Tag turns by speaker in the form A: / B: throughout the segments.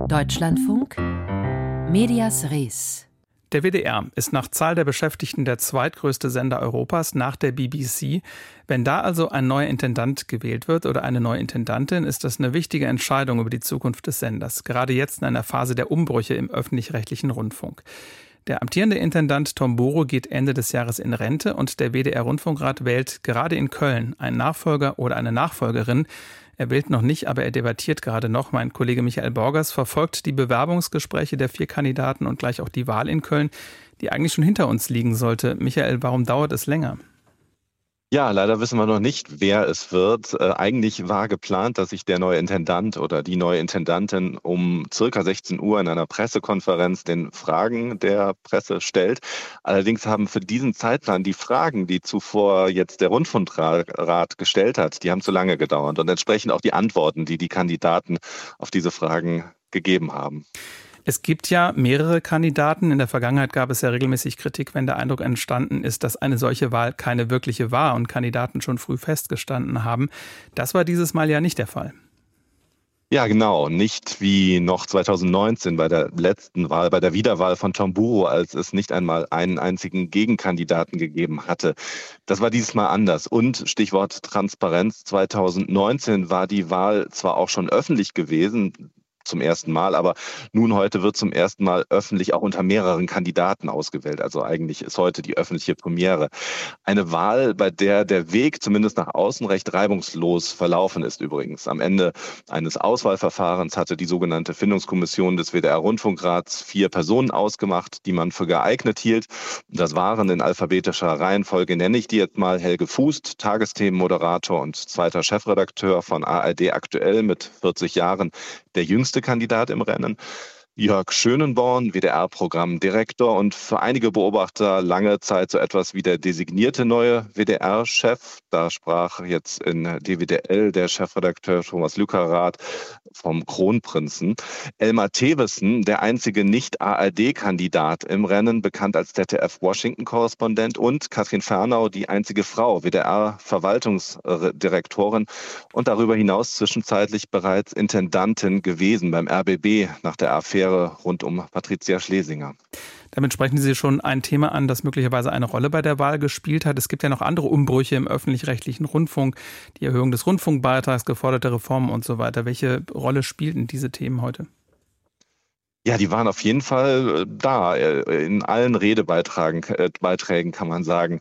A: Deutschlandfunk Medias Res.
B: Der WDR ist nach Zahl der Beschäftigten der zweitgrößte Sender Europas nach der BBC. Wenn da also ein neuer Intendant gewählt wird oder eine neue Intendantin, ist das eine wichtige Entscheidung über die Zukunft des Senders. Gerade jetzt in einer Phase der Umbrüche im öffentlich-rechtlichen Rundfunk. Der amtierende Intendant Tom Buro geht Ende des Jahres in Rente und der WDR-Rundfunkrat wählt gerade in Köln einen Nachfolger oder eine Nachfolgerin. Er wählt noch nicht, aber er debattiert gerade noch. Mein Kollege Michael Borgers verfolgt die Bewerbungsgespräche der 4 Kandidaten und gleich auch die Wahl in Köln, die eigentlich schon hinter uns liegen sollte. Michael, warum dauert es länger?
C: Ja, leider wissen wir noch nicht, wer es wird. Eigentlich war geplant, dass sich der neue Intendant oder die neue Intendantin um circa 16 Uhr in einer Pressekonferenz den Fragen der Presse stellt. Allerdings haben für diesen Zeitplan die Fragen, die zuvor jetzt der Rundfunkrat gestellt hat, die haben zu lange gedauert und entsprechend auch die Antworten, die die Kandidaten auf diese Fragen gegeben haben.
B: Es gibt ja mehrere Kandidaten. In der Vergangenheit gab es ja regelmäßig Kritik, wenn der Eindruck entstanden ist, dass eine solche Wahl keine wirkliche war und Kandidaten schon früh festgestanden haben. Das war dieses Mal ja nicht der Fall.
C: Ja, genau. Nicht wie noch 2019 bei der letzten Wahl, bei der Wiederwahl von Tom Buro, als es nicht einmal einen einzigen Gegenkandidaten gegeben hatte. Das war dieses Mal anders. Und Stichwort Transparenz, 2019 war die Wahl zwar auch schon öffentlich gewesen, zum ersten Mal, aber nun heute wird zum ersten Mal öffentlich auch unter mehreren Kandidaten ausgewählt. Also eigentlich ist heute die öffentliche Premiere. Eine Wahl, bei der der Weg zumindest nach außen recht reibungslos verlaufen ist übrigens. Am Ende eines Auswahlverfahrens hatte die sogenannte Findungskommission des WDR-Rundfunkrats 4 Personen ausgemacht, die man für geeignet hielt. Das waren in alphabetischer Reihenfolge, nenne ich die jetzt mal, Helge Fußt, Tagesthemenmoderator und zweiter Chefredakteur von ARD Aktuell mit 40 Jahren, der jüngste Kandidat im Rennen, Jörg Schönenborn, WDR-Programmdirektor und für einige Beobachter lange Zeit so etwas wie der designierte neue WDR-Chef. Da sprach jetzt in DWDL der Chefredakteur Thomas Lückerath vom Kronprinzen. Elmar Thewissen, der einzige Nicht-ARD-Kandidat im Rennen, bekannt als ZDF-Washington-Korrespondent, und Katrin Fernau, die einzige Frau, WDR-Verwaltungsdirektorin und darüber hinaus zwischenzeitlich bereits Intendantin gewesen beim RBB nach der Affäre rund um Patricia Schlesinger.
B: Damit sprechen Sie schon ein Thema an, das möglicherweise eine Rolle bei der Wahl gespielt hat. Es gibt ja noch andere Umbrüche im öffentlich-rechtlichen Rundfunk, die Erhöhung des Rundfunkbeitrags, geforderte Reformen und so weiter. Welche Rolle spielten diese Themen heute?
C: Ja, die waren auf jeden Fall da, in allen Beiträgen kann man sagen.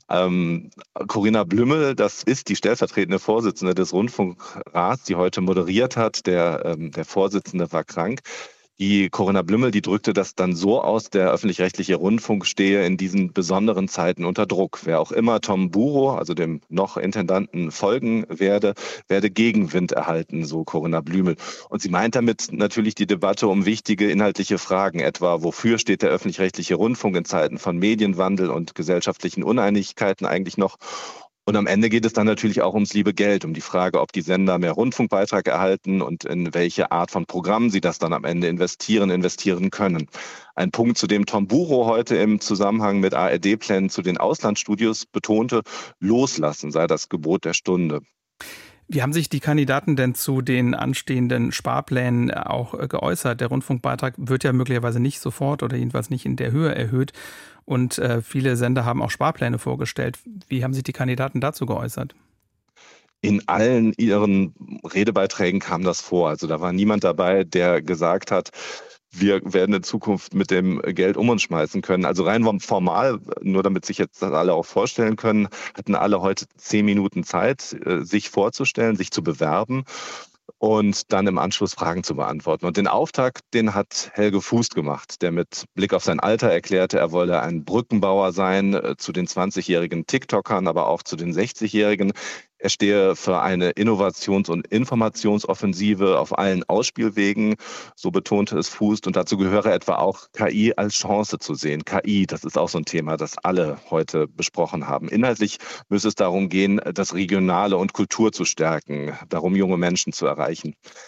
C: Corinna Blümel, das ist die stellvertretende Vorsitzende des Rundfunkrats, die heute moderiert hat. Der Vorsitzende war krank. Die Corinna Blümel, die drückte das dann so aus, der öffentlich-rechtliche Rundfunk stehe in diesen besonderen Zeiten unter Druck. Wer auch immer Tom Buro, also dem noch Intendanten, folgen werde Gegenwind erhalten, so Corinna Blümel. Und sie meint damit natürlich die Debatte um wichtige inhaltliche Fragen, etwa wofür steht der öffentlich-rechtliche Rundfunk in Zeiten von Medienwandel und gesellschaftlichen Uneinigkeiten eigentlich noch? Und am Ende geht es dann natürlich auch ums liebe Geld, um die Frage, ob die Sender mehr Rundfunkbeitrag erhalten und in welche Art von Programm sie das dann am Ende investieren können. Ein Punkt, zu dem Tom Buro heute im Zusammenhang mit ARD-Plänen zu den Auslandsstudios betonte, loslassen sei das Gebot der Stunde.
B: Wie haben sich die Kandidaten denn zu den anstehenden Sparplänen auch geäußert? Der Rundfunkbeitrag wird ja möglicherweise nicht sofort oder jedenfalls nicht in der Höhe erhöht. Und viele Sender haben auch Sparpläne vorgestellt. Wie haben sich die Kandidaten dazu geäußert?
C: In allen ihren Redebeiträgen kam das vor. Also da war niemand dabei, der gesagt hat, wir werden in Zukunft mit dem Geld um uns schmeißen können. Also rein formal, nur damit sich jetzt das alle auch vorstellen können, hatten alle heute 10 Minuten Zeit, sich vorzustellen, sich zu bewerben und dann im Anschluss Fragen zu beantworten. Und den Auftakt, den hat Helge Fußt gemacht, der mit Blick auf sein Alter erklärte, er wolle ein Brückenbauer sein zu den 20-jährigen TikTokern, aber auch zu den 60-jährigen. Er stehe für eine Innovations- und Informationsoffensive auf allen Ausspielwegen, so betonte es Fußt. Und dazu gehöre etwa auch KI als Chance zu sehen. KI, das ist auch so ein Thema, das alle heute besprochen haben. Inhaltlich müsse es darum gehen, das Regionale und Kultur zu stärken, darum junge Menschen zu erreichen.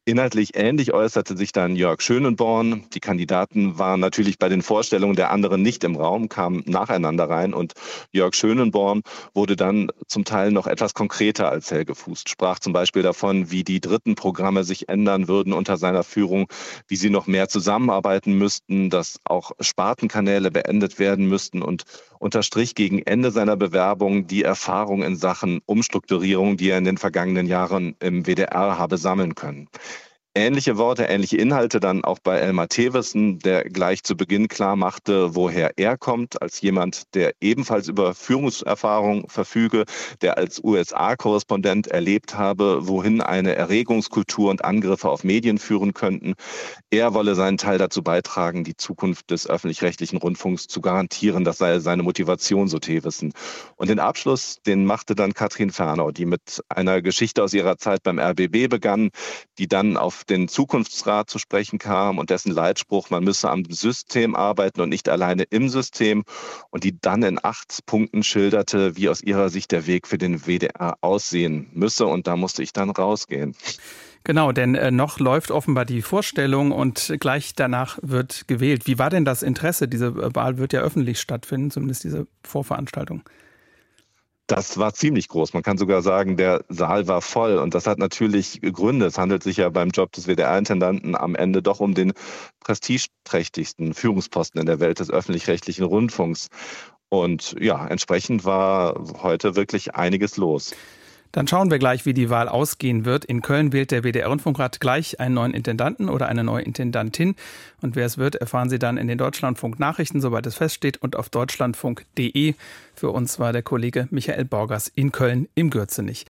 C: Inhaltlich ähnlich äußerte sich dann Jörg Schönenborn. Die Kandidaten waren natürlich bei den Vorstellungen der anderen nicht im Raum, kamen nacheinander rein und Jörg Schönenborn wurde dann zum Teil noch etwas konkreter als Helge Fußt, sprach zum Beispiel davon, wie die dritten Programme sich ändern würden unter seiner Führung, wie sie noch mehr zusammenarbeiten müssten, dass auch Spartenkanäle beendet werden müssten und unterstrich gegen Ende seiner Bewerbung die Erfahrung in Sachen Umstrukturierung, die er in den vergangenen Jahren im WDR habe sammeln können. Ähnliche Worte, ähnliche Inhalte dann auch bei Elmar Thewissen, der gleich zu Beginn klar machte, woher er kommt, als jemand, der ebenfalls über Führungserfahrung verfüge, der als USA-Korrespondent erlebt habe, wohin eine Erregungskultur und Angriffe auf Medien führen könnten. Er wolle seinen Teil dazu beitragen, die Zukunft des öffentlich-rechtlichen Rundfunks zu garantieren. Das sei seine Motivation, so Thewissen. Und den Abschluss, den machte dann Katrin Fernau, die mit einer Geschichte aus ihrer Zeit beim RBB begann, die dann auf den Zukunftsrat zu sprechen kam und dessen Leitspruch, man müsse am System arbeiten und nicht alleine im System, und die dann in 8 Punkten schilderte, wie aus ihrer Sicht der Weg für den WDR aussehen müsse, und da musste ich dann rausgehen.
B: Genau, denn noch läuft offenbar die Vorstellung und gleich danach wird gewählt. Wie war denn das Interesse? Diese Wahl wird ja öffentlich stattfinden, zumindest diese Vorveranstaltung.
C: Das war ziemlich groß. Man kann sogar sagen, der Saal war voll. Und das hat natürlich Gründe. Es handelt sich ja beim Job des WDR-Intendanten am Ende doch um den prestigeträchtigsten Führungsposten in der Welt des öffentlich-rechtlichen Rundfunks. Und ja, entsprechend war heute wirklich einiges los.
B: Dann schauen wir gleich, wie die Wahl ausgehen wird. In Köln wählt der WDR-Rundfunkrat gleich einen neuen Intendanten oder eine neue Intendantin. Und wer es wird, erfahren Sie dann in den Deutschlandfunk-Nachrichten, sobald es feststeht, und auf deutschlandfunk.de. Für uns war der Kollege Michael Borgers in Köln im Gürzenich.